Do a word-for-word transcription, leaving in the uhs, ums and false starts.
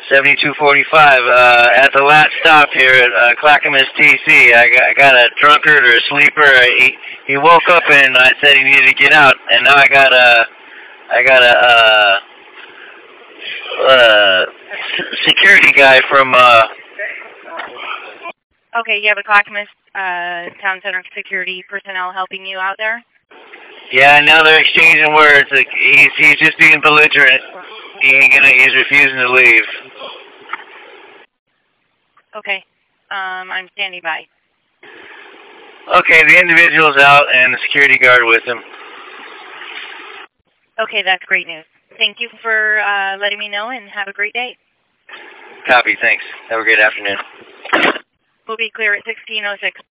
seventy-two forty-five, uh, at the last stop here at uh, Clackamas, T C. I got, I got a drunkard or a sleeper. He, he woke up and I said he needed to get out, and now I got a, I got a, uh, uh, security guy from, uh... Okay, you have a Clackamas, uh, Town Center security personnel helping you out there? Yeah, now they're exchanging words. Like, he's, he's just being belligerent. He ain't gonna, he's refusing to leave. Okay, um, I'm standing by. Okay, the individual's out and the security guard with him. Okay, that's great news. Thank you for uh, letting me know, and have a great day. Copy, thanks. Have a great afternoon. We'll be clear at sixteen oh six.